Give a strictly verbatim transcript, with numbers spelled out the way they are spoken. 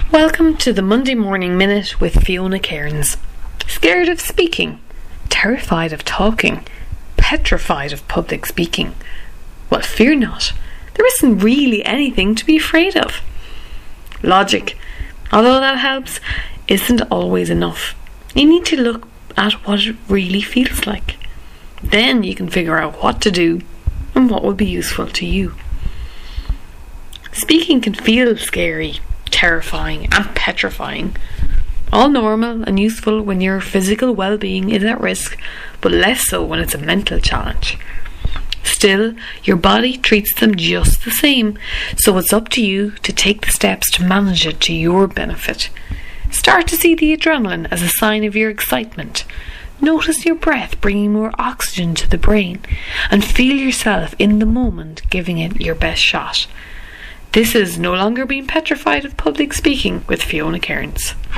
Welcome to the Monday Morning Minute with Fiona Cairns. Scared of speaking? Terrified of talking? Petrified of public speaking? Well, fear not. There isn't really anything to be afraid of. Logic, although that helps, isn't always enough. You need to look at what it really feels like. Then you can figure out what to do and what will be useful to you. Speaking can feel scary, terrifying and petrifying. All normal and useful when your physical well-being is at risk, but less so when it's a mental challenge. Still, your body treats them just the same, so it's up to you to take the steps to manage it to your benefit. Start to see the adrenaline as a sign of your excitement. Notice your breath bringing more oxygen to the brain, and feel yourself in the moment giving it your best shot. This is No Longer Being Petrified of Public Speaking with Fiona Cairns.